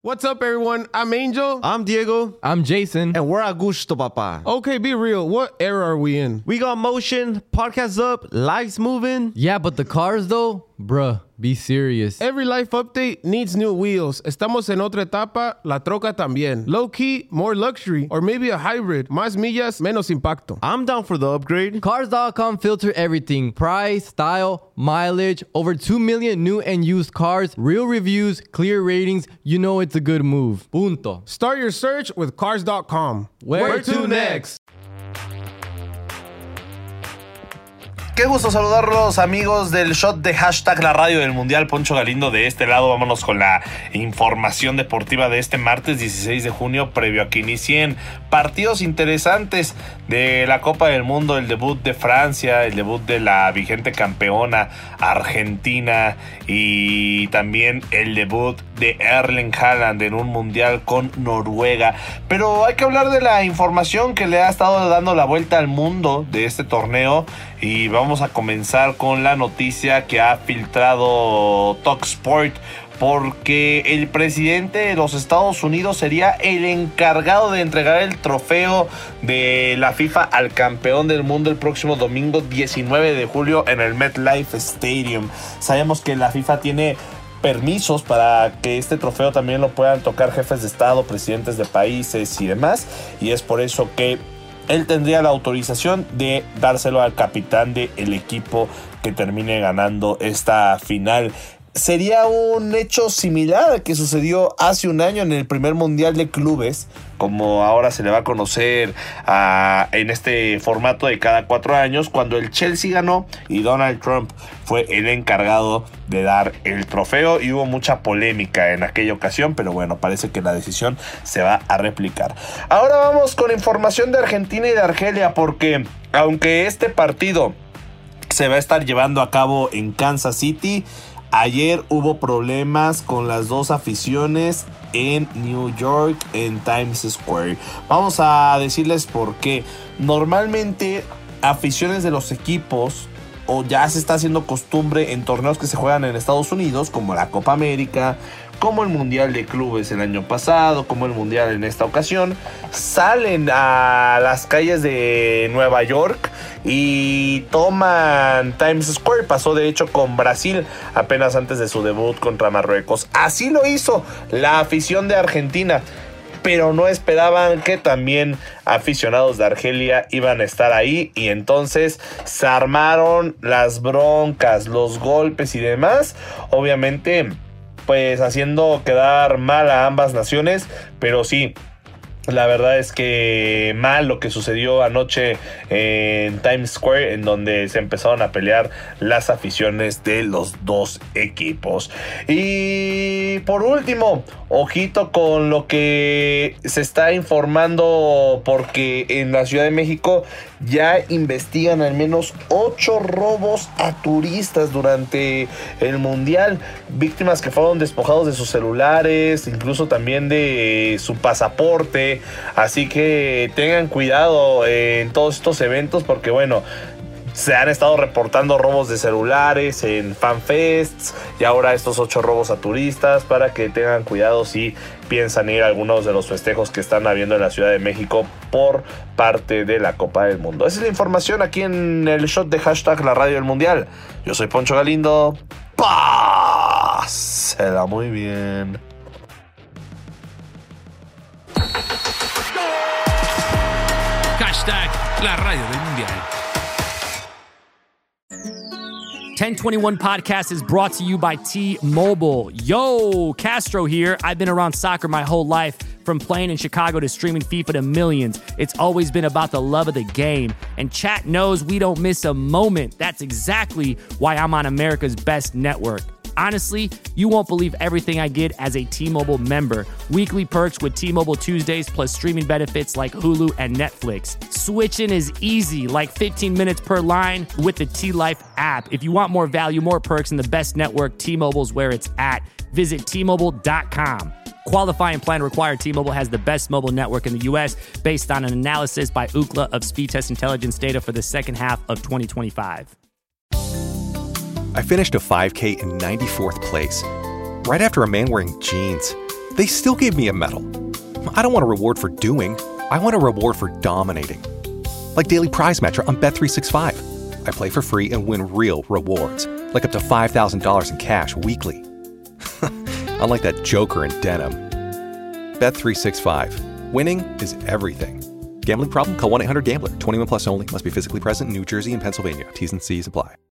What's up, everyone? I'm Angel. I'm Diego. I'm Jason. And we're Augusto, papa. Okay, be real. What era are we in? We got motion, podcasts up, lives moving. Yeah, but the cars though? Bruh, be serious. Every life update needs new wheels. Estamos en otra etapa, la troca también. Low key, more luxury, or maybe a hybrid. Más millas, menos impacto. I'm down for the upgrade. Cars.com filter everything. Price, style, mileage, over 2 million new and used cars, real reviews, clear ratings. You know it's a good move. Punto. Start your search with Cars.com. Where to next? Qué gusto saludarlos, amigos del shot de hashtag la radio del mundial. Poncho Galindo de este lado. Vámonos con la información deportiva de este martes 16 de junio, previo a que inicien partidos interesantes de la Copa del Mundo, el debut de Francia, el debut de la vigente campeona Argentina y también el debut de Erling Haaland en un mundial con Noruega. Pero hay que hablar de la información que le ha estado dando la vuelta al mundo de este torneo y vamos a comenzar con la noticia que ha filtrado Talksport, porque el presidente de los Estados Unidos sería el encargado de entregar el trofeo de la FIFA al campeón del mundo el próximo domingo 19 de julio en el MetLife Stadium. Sabemos que la FIFA tiene permisos para que este trofeo también lo puedan tocar jefes de estado, presidentes de países y demás, y es por eso que él tendría la autorización de dárselo al capitán del equipo que termine ganando esta final. Sería un hecho similar al que sucedió hace un año en el primer mundial de clubes, como ahora se le va a conocer en este formato de cada 4 años, cuando el Chelsea ganó y Donald Trump fue el encargado de dar el trofeo y hubo mucha polémica en aquella ocasión, pero bueno, parece que la decisión se va a replicar. Ahora vamos con información de Argentina y de Argelia, porque aunque este partido se va a estar llevando a cabo en Kansas City, ayer hubo problemas con las dos aficiones en New York, en Times Square. Vamos a decirles por qué. Normalmente, aficiones de los equipos, o ya se está haciendo costumbre en torneos que se juegan en Estados Unidos, como la Copa América, como el Mundial de Clubes el año pasado, como el Mundial en esta ocasión, salen a las calles de Nueva York y toman Times Square. Pasó de hecho con Brasil apenas antes de su debut contra Marruecos. Así lo hizo la afición de Argentina, pero no esperaban que también aficionados de Argelia iban a estar ahí, y entonces se armaron las broncas, los golpes y demás, obviamente pues haciendo quedar mal a ambas naciones. Pero sí, la verdad es que mal lo que sucedió anoche en Times Square, en donde se empezaron a pelear las aficiones de los dos equipos. Y por último, ojito con lo que se está informando, porque en la Ciudad de México ya investigan al menos 8 robos a turistas durante el Mundial. Víctimas que fueron despojados de sus celulares, incluso también de su pasaporte. Así que tengan cuidado en todos estos eventos, porque bueno, se han estado reportando robos de celulares en fanfests y ahora estos 8 robos a turistas, para que tengan cuidado si piensan ir a algunos de los festejos que están habiendo en la Ciudad de México por parte de la Copa del Mundo. Esa es la información aquí en el shot de hashtag la radio del mundial. Yo soy Poncho Galindo. Pásela muy bien. Hashtag la radio del mundial. 1021 Podcast is brought to you by T-Mobile. Yo, Castro here. I've been around soccer my whole life, from playing in Chicago to streaming FIFA to millions. It's always been about the love of the game. And chat knows we don't miss a moment. That's exactly why I'm on America's best network. Honestly, you won't believe everything I get as a T-Mobile member. Weekly perks with T-Mobile Tuesdays, plus streaming benefits like Hulu and Netflix. Switching is easy, like 15 minutes per line with the T-Life app. If you want more value, more perks, and the best network, T-Mobile's where it's at. Visit T-Mobile.com. Qualifying plan required. T-Mobile has the best mobile network in the U.S. based on an analysis by Ookla of speed test intelligence data for the second half of 2025. I finished a 5K in 94th place, right after a man wearing jeans They still gave me a medal. I don't want a reward for doing. I want a reward for dominating. Like Daily Prize Matcher on Bet365. I play for free and win real rewards, like up to $5,000 in cash weekly. Unlike that joker in denim. Bet365. Winning is everything. Gambling problem? Call 1-800-GAMBLER. 21 plus only. Must be physically present in New Jersey and Pennsylvania. T's and C's apply.